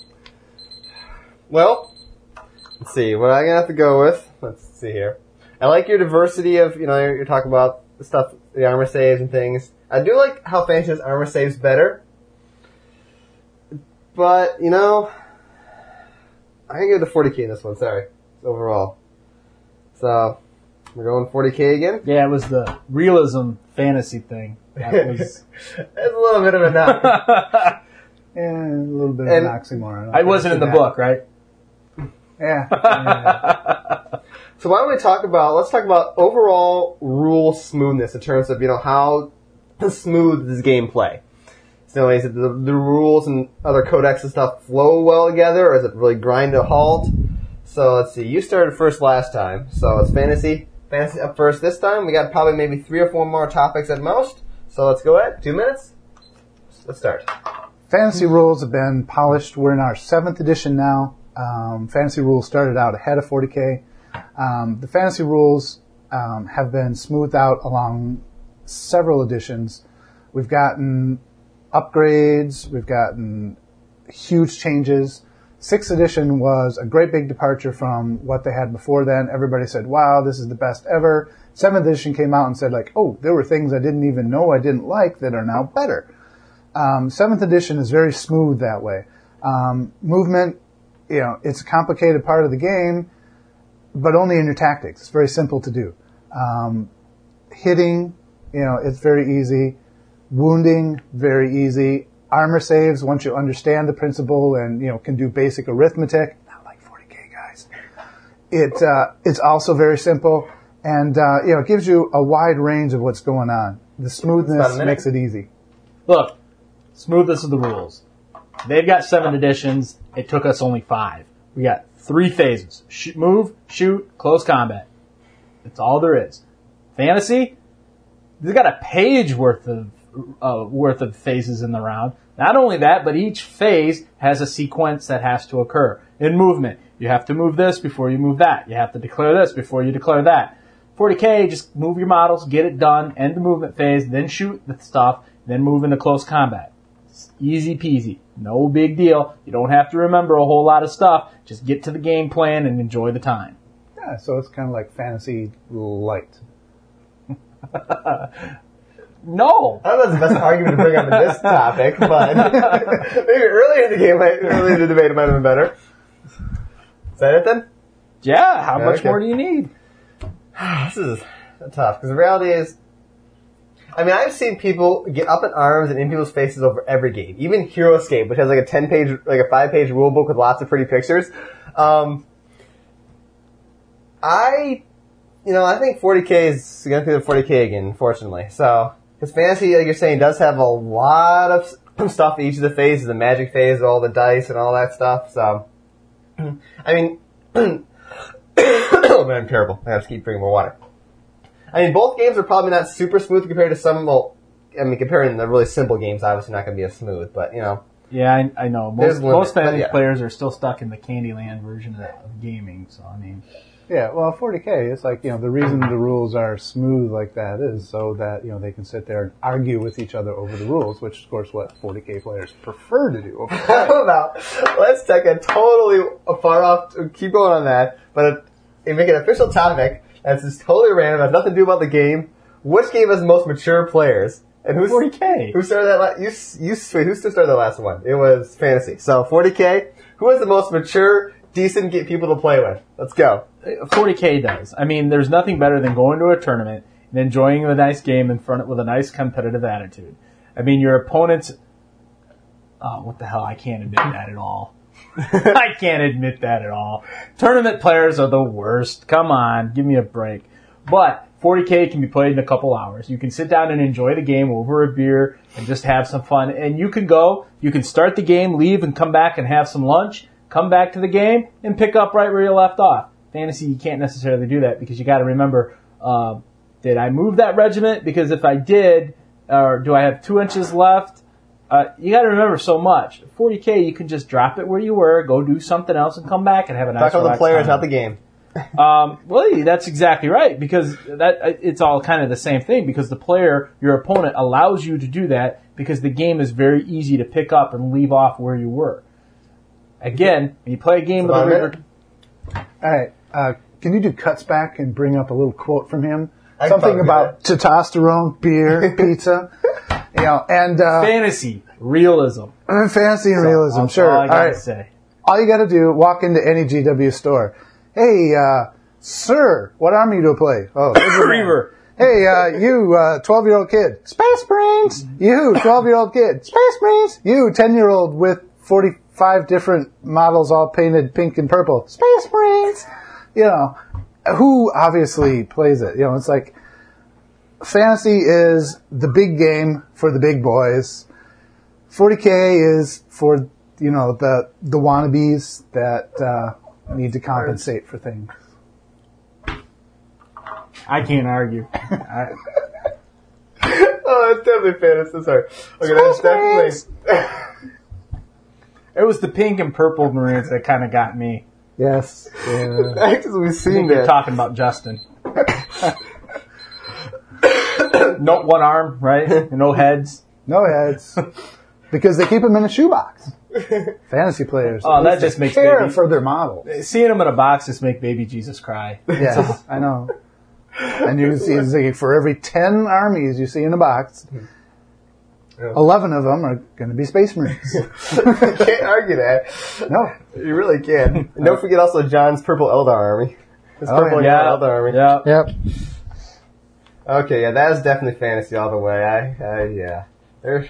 Well, let's see. What I'm going to have to go with, let's see here. I like your diversity of, you know, you're, you're talking about the stuff, the armor saves and things. I do like how Fantasy does armor saves better. But, you know, I'm going to give the forty K in this one, sorry. Overall. So, we're going forty K again? Yeah, it was the realism fantasy thing. That was... That's a little bit of a knock. Yeah, a little bit of And an oxymoron. I wasn't in the book, right? Yeah. yeah. So why don't we talk about, let's talk about overall rule smoothness in terms of, you know, how smooth is gameplay. So is it the, the rules and other codex and stuff flow well together, or is it really grind to a halt? So let's see, you started first last time, so it's fantasy. Fantasy up first this time. We got probably maybe three or four more topics at most. So let's go ahead. Two minutes? Let's start. Fantasy rules have been polished. We're in our seventh edition now. Um, fantasy rules started out ahead of forty K. Um, the fantasy rules um, have been smoothed out along several editions. We've gotten upgrades. We've gotten huge changes. Sixth edition was a great big departure from what they had before then. Everybody said, wow, this is the best ever. Seventh edition came out and said, like, oh, there were things I didn't even know I didn't like that are now better. Um, seventh edition is very smooth that way. Um, movement, you know, it's a complicated part of the game, but only in your tactics. It's very simple to do. Um, hitting, you know, it's very easy. Wounding, very easy. Armor saves, once you understand the principle and, you know, can do basic arithmetic. Not like forty K guys. It, uh, it's also very simple. And, uh, you know, it gives you a wide range of what's going on. The smoothness makes it easy. Look, smoothness of the rules. They've got seven editions. It took us only five. We got three phases. Sh- move, shoot, close combat. That's all there is. Fantasy, they've got a page worth of uh, worth of phases in the round. Not only that, but each phase has a sequence that has to occur. In movement, you have to move this before you move that. You have to declare this before you declare that. forty K, just move your models, get it done, end the movement phase, then shoot the stuff, then move into close combat. It's easy peasy. No big deal. You don't have to remember a whole lot of stuff. Just get to the game plan and enjoy the time. Yeah, so it's kind of like fantasy light. No. I don't know if that's the best argument to bring up in this topic, but maybe earlier in the game, earlier in the debate, it might have been better. Is that it then? Yeah, how Yeah, much okay. more do you need? This is tough, because the reality is, I mean, I've seen people get up in arms and in people's faces over every game. Even Hero Escape, which has like a ten page, like a five page rule book with lots of pretty pictures. Um, I, you know, I think forty K is going to be the forty K again, unfortunately. So, because fantasy, like you're saying, does have a lot of stuff in each of the phases, the magic phase, all the dice and all that stuff. So, I mean, oh man, I'm terrible. I have to keep drinking more water. I mean, both games are probably not super smooth compared to some, well, I mean, comparing the really simple games, obviously not going to be as smooth, but, you know. Yeah, I, I know. Most, There's limit, most fantasy but yeah. players are still stuck in the Candyland version of, of gaming, so I mean. Yeah, well, forty K, it's like, you know, the reason the rules are smooth like that is so that, you know, they can sit there and argue with each other over the rules, which is, of course, what forty K players prefer to do. Over How about, let's take a totally far off, keep going on that, but it, make an official topic that's just totally random, has nothing to do about the game. Which game has the most mature players? And who's forty K. Who started that? La- you, you, wait, who started the last one? It was Fantasy. So forty K. Who has the most mature, decent get people to play with? Let's go. forty K does. I mean, there's nothing better than going to a tournament and enjoying a nice game in front with a nice competitive attitude. I mean, your opponents. Oh, what the hell? I can't admit that at all. I can't admit that at all. Tournament players are the worst. Come on, give me a break. But forty K can be played in a couple hours. You can sit down and enjoy the game over a beer and just have some fun. And you can go, you can start the game, leave, and come back and have some lunch, come back to the game, and pick up right where you left off. Fantasy, you can't necessarily do that because you got to remember, uh, did I move that regiment? Because if I did, or do I have two inches left? Uh, you got to remember so much. forty K, you can just drop it where you were, go do something else, and come back and have a nice. Talk about the relaxed players, time. not the game. Um, well, that's exactly right, because that it's all kind of the same thing, because the player, your opponent, allows you to do that because the game is very easy to pick up and leave off where you were. Again, when you play a game with a river... All right, uh, can you do cuts back and bring up a little quote from him? I Something thought about testosterone, beer, pizza, you know, and uh, Fantasy, realism. and fantasy and So, realism. that's Sure, all I all gotta right. say. All you got to do, walk into any G W store. Hey, uh, sir, what army do you play? Oh, Reaver. Hey, uh, you, uh, twelve-year-old kid. Space Marines. You, twelve-year-old kid. Space Marines. You, ten-year-old with forty-five different models all painted pink and purple. Space Marines. You know, who obviously plays it? You know, it's like, fantasy is the big game for the big boys. forty K is for, you know, the, the wannabes that, uh, need to compensate for things. I can't argue. I, Oh, that's definitely fantasy. Sorry. Okay, that's definitely. it was the pink and purple Marines that kind of got me. Yes. Yeah. Actually, we've I seen think you're that. talking about Justin. No one arm, right? No heads. No heads. Because they keep them in a shoebox. Fantasy players. Oh, at that least just they makes care baby- for their models. Seeing them in a box just make baby Jesus cry. Yes, I know. And you can see it's like for every ten armies you see in a box, Yeah. eleven of them are going to be Space Marines. You can't argue that. No. You really can. And don't forget also John's Purple Eldar Army. His Oh, Purple yeah. Eldar Army. Yeah. Yep. Okay, yeah, that is definitely fantasy all the way. I, I yeah. There's,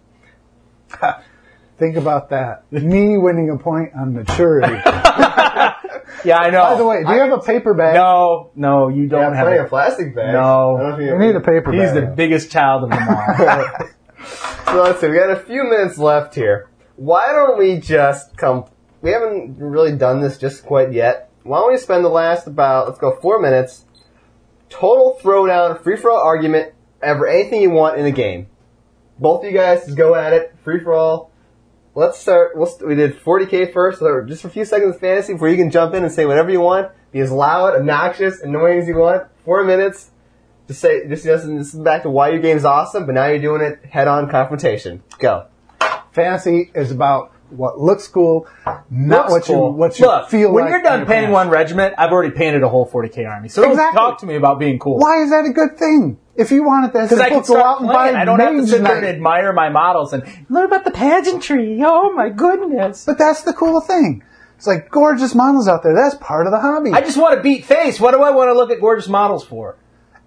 Think about that. Me winning a point on maturity. Yeah, I know. By the way, do you have a paper bag? No, no, you don't yeah, have plenty it. of plastic bags. No. I don't know if you- We need a paper He's bag. the biggest child of them all. So let's see, we got a few minutes left here. Why don't we just come, we haven't really done this just quite yet. Why don't we spend the last about, let's go four minutes, total throwdown, free-for-all argument, ever anything you want in a game. Both of you guys just go at it, free-for-all. Let's start, we'll, we did forty K first, so just for a few seconds of fantasy before you can jump in and say whatever you want. Be as loud, obnoxious, annoying as you want. Four minutes. Just say, just, just listen back to why your game's awesome, but now you're doing it head-on confrontation. Go. Fantasy is about what looks cool, not Looks what cool. you what you Look, feel when like. you're done in your painting pants. one regiment, I've already painted a whole forty K army. So don't Exactly. talk to me about being cool. Why is that a good thing? If you wanted that, Because I can simple, go start out and buy playing. I don't have to Mage sit there and Knight. admire my models and learn about the pageantry. Oh my goodness. But that's the cool thing. It's like gorgeous models out there. That's part of the hobby. I just want to beat face. What do I want to look at gorgeous models for?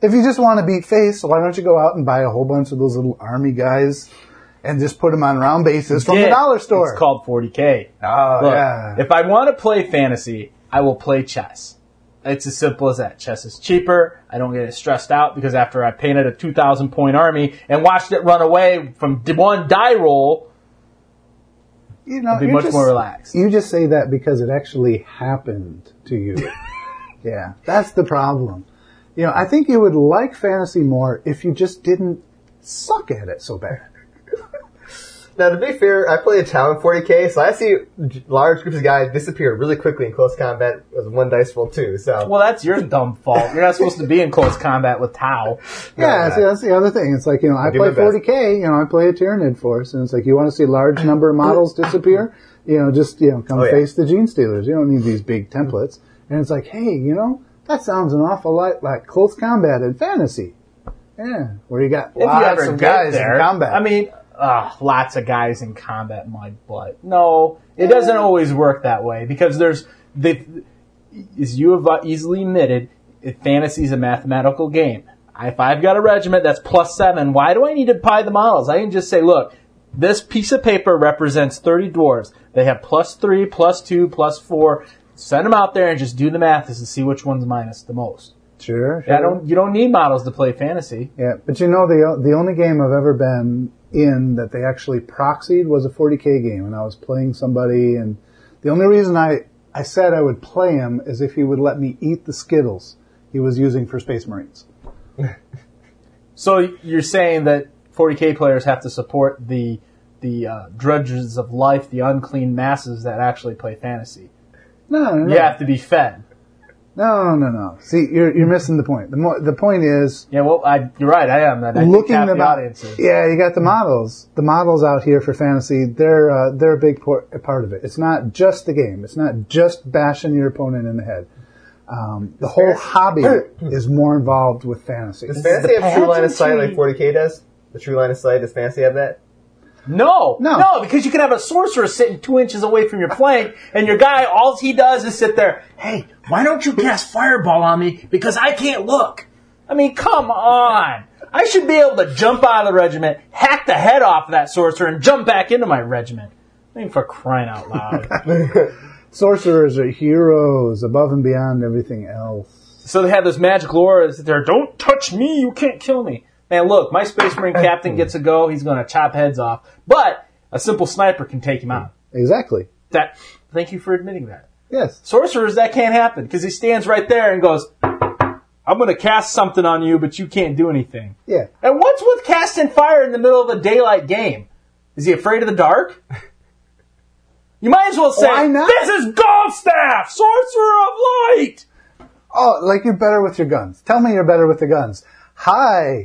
If you just want to beat face, why don't you go out and buy a whole bunch of those little army guys and just put them on round bases from Yeah, the dollar store? It's called forty K. Oh, Look, yeah. if I want to play fantasy, I will play chess. It's as simple as that. Chess is cheaper. I don't get stressed out because after I painted a two thousand point army and watched it run away from one die roll, You know, I'll be you're much just- more relaxed. You just say that because it actually happened to you. Yeah, that's the problem. You know, I think you would like fantasy more if you just didn't suck at it so bad. Now, to be fair, I play a town forty K, so I see large groups of guys disappear really quickly in close combat with one dice roll too. So, Well, that's your dumb fault. You're not supposed to be in close combat with Tau. Yeah, Yeah. see, that's the other thing. It's like, you know, I do play my best. forty K, you know, I play a Tyranid force, and it's like, you want to see large number of models disappear? You know, just, you know, come Oh, yeah. face the Gene Stealers. You don't need these big templates. And it's like, hey, you know, that sounds an awful lot like close combat in fantasy. Yeah, where you got If you lots ever of get guys there, in combat. I mean, uh, lots of guys in combat, my butt. No, it doesn't always work that way because there's, they, as you have easily admitted, fantasy is a mathematical game. If I've got a regiment that's plus seven, why do I need to buy the models? I can just say, look, this piece of paper represents thirty dwarves. They have plus three, plus two, plus four. Send them out there and just do the math to see which one's minus the most. Sure, sure. I don't, you don't need models to play fantasy. Yeah, but you know, the the only game I've ever been in that they actually proxied was a forty K game, and I was playing somebody, and the only reason I, I said I would play him is if he would let me eat the Skittles he was using for Space Marines. So you're saying that forty K players have to support the the uh, drudges of life, the unclean masses that actually play fantasy. No, no, no. You have to be fed. No, no, no. See, you're you're missing the point. The mo- the point is Yeah, well, I, you're right. I am. That I looking half at the audiences. Yeah, you got the models. The models out here for fantasy. They're uh, they're a big por- a part of it. It's not just the game. It's not just bashing your opponent in the head. Um, the whole hobby is more involved with fantasy. does is fantasy the have true line of sight pageantry. like forty K does? The true line of sight, does fantasy have that? No, No. no, because you can have a sorcerer sitting two inches away from your flank, and your guy, all he does is sit there. Hey, why don't you cast fireball on me? Because I can't look. I mean, come on. I should be able to jump out of the regiment, hack the head off of that sorcerer, and jump back into my regiment. I mean, for crying out loud. Sorcerers are heroes above and beyond everything else. So they have this magic lore that's there. Don't touch me. You can't kill me. Man, look, my Space Marine captain gets a go. He's going to chop heads off. But a simple sniper can take him out. Exactly. That. Thank you for admitting that. Yes. Sorcerers, that can't happen because he stands right there and goes, I'm going to cast something on you, but you can't do anything. Yeah. And what's with casting fire in the middle of a daylight game? Is he afraid of the dark? You might as well say, Why not? this is Goldstaff, Sorcerer of Light! Oh, like you're better with your guns. Tell me you're better with the guns. Hi.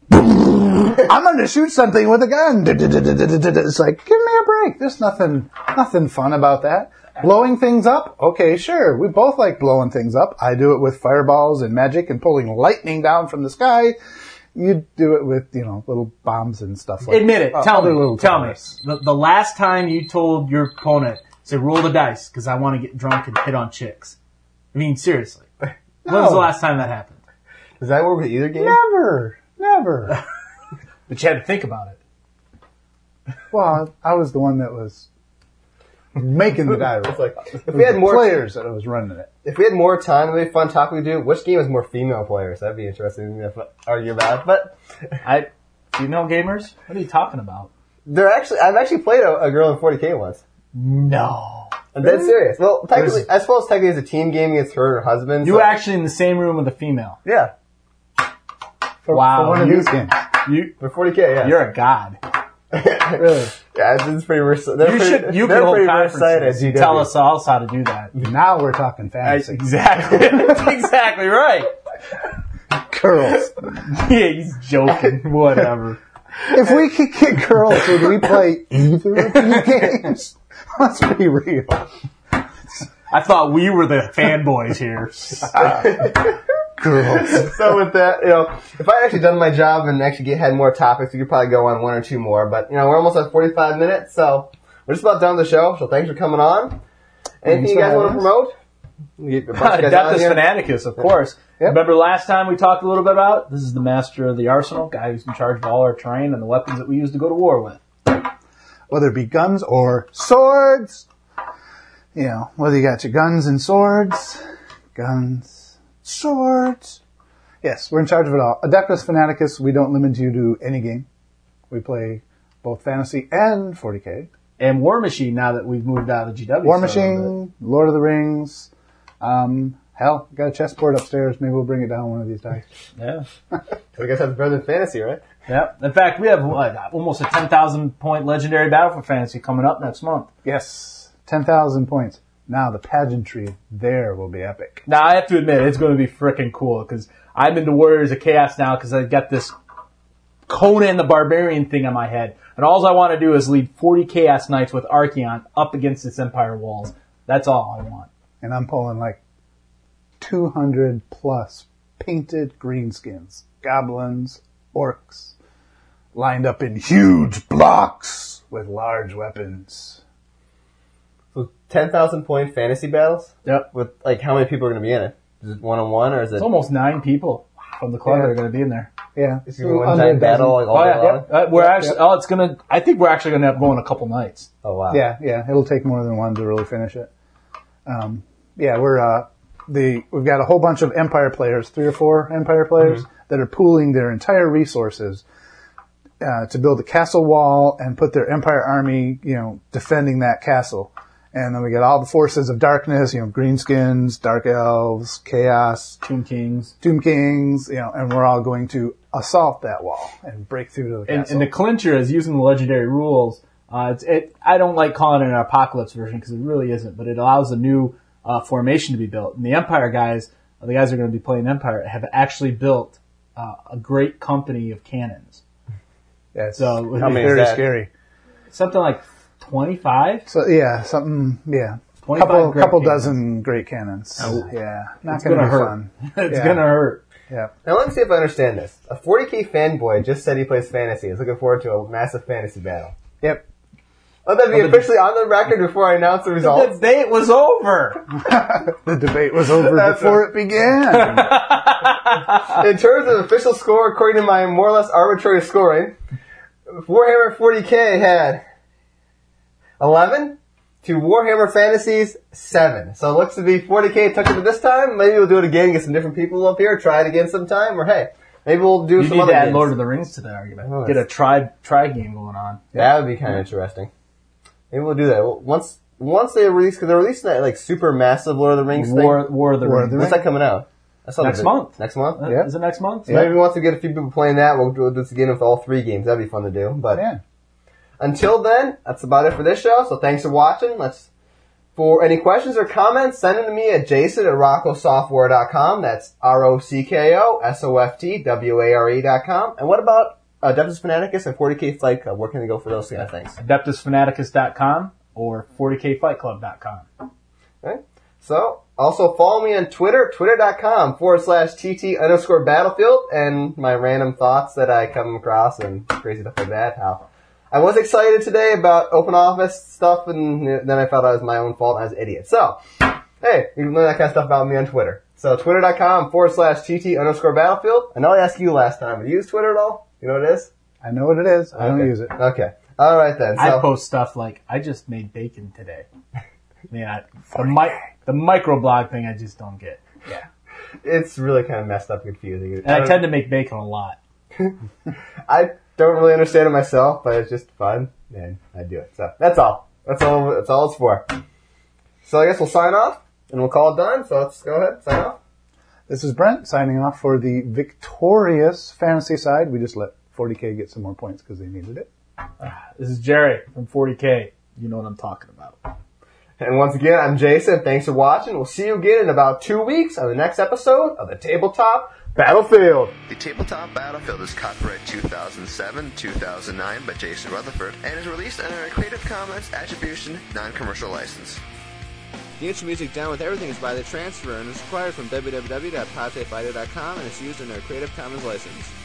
I'm going to shoot something with a gun. It's like, give me a break. There's nothing, nothing fun about that. Blowing things up? Okay, sure. We both like blowing things up. I do it with fireballs and magic and pulling lightning down from the sky. You do it with, you know, little bombs and stuff like that. Admit it. Uh, tell other me. little Tell me. towers. The, the last time you told your opponent, say, roll the dice because I want to get drunk and hit on chicks. I mean, seriously. When was the last time that happened? Does that work with either game? Never. Never. But you had to think about it. Well, I was the one that was making the die roll. It's like, if It was we had the more players that I was running it. if we had more time, it'd be a fun topic to do. Which game is more female players? That'd be interesting to argue about. But I, female gamers? What are you talking about? they're actually, I've actually played a, a girl in forty K once. No. I'm dead serious. Well, technically, I suppose technically it's a team game against her and her husband. You so- were actually in the same room with a female. yeah, For, Wow. for one of You- these games. You, for forty K. Yeah, you're a god. Really. yeah, it's, it's pretty. Vers- they're You pretty, should. You they're can hold pretty versatile at conferences. G and W. Tell us else how to do that. Now we're talking I- fantasy. exactly. exactly right. Girls. Yeah, he's joking. Whatever. If we could get girls, would we play either of these games? Let's be real. I thought we were the fanboys here. Girls. So with that, you know, if I had actually done my job and actually get, had more topics, we could probably go on one or two more. But you know, we're almost at forty-five minutes, so we're just about done with the show. So thanks for coming on. Anything Thanks you for guys want to having us. promote? Get a bunch of guys on Adeptus here. Fanaticus, of course. Yep. Remember last time we talked a little bit about it? This is the master of the arsenal, guy who's in charge of all our terrain and the weapons that we use to go to war with. Whether it be guns or swords. You know, whether you got your guns and swords, guns, swords. Yes, we're in charge of it all. Adeptus Fanaticus, we don't limit you to any game. We play both fantasy and forty K. And War Machine, now that we've moved out of the G W. War so a little Machine, Lord of the Rings. Um, hell, got a chessboard upstairs. Maybe we'll bring it down one of these days. bit. Yeah. I guess that's better than fantasy, right? Yeah. In fact, we have what, almost a ten thousand point legendary battle for fantasy coming up next month. Yes, ten thousand points. Now the pageantry there will be epic. Now, I have to admit, it's going to be freaking cool because I'm into Warriors of Chaos now because I've got this Conan the Barbarian thing on my head. And all I want to do is lead forty Chaos Knights with Archeon up against its Empire walls. That's all I want. And I'm pulling like two hundred plus painted greenskins, goblins, orcs, lined up in huge blocks with large weapons. So ten thousand point fantasy battles? Yep. With, like, how many people are going to be in it? Is it one-on-one, or is it... It's almost nine people from the club Yeah. that are going to be in there. Yeah. Is it one Under a time battle, dozen. like, all Oh day yeah, long? yeah. Uh, we're Yep, actually. yep. Oh, it's gonna. I think we're actually gonna have going a couple nights. Oh, wow. Yeah, yeah. It'll take more than one to really finish it. Um, yeah, we're, uh, the, we've got a whole bunch of Empire players, three or four Empire players, Mm-hmm. that are pooling their entire resources, uh, to build a castle wall and put their Empire army, you know, defending that castle. And then we got all the forces of darkness, you know, greenskins, dark elves, chaos, Tomb Kings. Tomb Kings, you know, and we're all going to assault that wall and break through to the And, castle. and the clincher is using the legendary rules. Uh, it's, it, I don't like calling it an apocalypse version because it really isn't, but it allows a new uh, formation to be built. And the Empire guys, uh, the guys who are going to be playing Empire, have actually built uh, a great company of cannons. yeah, it's So How many is very that? scary. something like twenty-five. So yeah, something, yeah. twenty-five Couple, great couple cannons. dozen great cannons. Oh. Yeah, not It's gonna, gonna be hurt. fun. it's Yeah. gonna hurt. Yeah. Now, let me see if I understand this. A forty K fanboy just said he plays fantasy. He's looking forward to a massive fantasy battle. Yep. Let that be Well, the- officially on the record before I announce the The results. debate was over. The debate was over That's before it began. In terms of official score, according to my more or less arbitrary scoring, Warhammer forty K had eleven to Warhammer Fantasies seven. So it looks to be forty K took it to this time. Maybe we'll do it again, get some different people up here, try it again sometime, or hey, maybe we'll do You some need other to add games. Lord of the Rings to the argument. Oh, Get a tri tri game going on. That would be kind of interesting. Maybe we'll do that. Well, Once once they release, because they're releasing that like super massive Lord of the Rings War thing. War of the War of Rings. the When's that coming out? I saw Next the- month. Next month? Uh, Yeah. Is it next month? So maybe once we get a few people playing that, we'll do this again with all three games. That'd be fun to do. But Yeah. until then, that's about it for this show. So thanks for watching. Let's for any questions or comments, send them to me at jason at rocco software dot com. That's R O C K O S O F T W A R E dot com. And what about uh, Adeptus Fanaticus and forty K Fight Club? Where can they go for those kind of things? Adeptus Fanaticus dot com or forty K Fight Club dot com. Okay. So, also follow me on Twitter, twitter.com forward slash TT underscore battlefield, and my random thoughts that I come across and crazy stuff like that. How I was excited today about open office stuff, and then I felt it was my own fault. I was an idiot. So, hey, you can learn that kind of stuff about me on Twitter. So, twitter.com forward slash TT underscore battlefield. I know I asked you last time. Do you use Twitter at all? You know what it is? I know what it is. I don't Okay. use it. Okay. All right then. I So, post stuff like, I just made bacon today. Yeah, the, mi- the microblog thing I just don't get. Yeah. it's really kind of messed up and confusing. And I tend to make bacon a lot. I don't really understand it myself, but it's just fun, and I do it. So that's all. That's all. That's all it's for. So I guess we'll sign off, and we'll call it done. So let's go ahead, sign off. This is Brent signing off for the victorious fantasy side. We just let forty K get some more points because they needed it. This is Jerry from forty K. You know what I'm talking about. And once again, I'm Jason. Thanks for watching. We'll see you again in about two weeks on the next episode of the Tabletop Battlefield. The Tabletop Battlefield is copyright two thousand seven to two thousand nine by Jason Rutherford and is released under a Creative Commons Attribution Non-Commercial License. The intro music Down With Everything is by The Transfer and is acquired from w w w dot pate fighter dot com and is used under a Creative Commons license.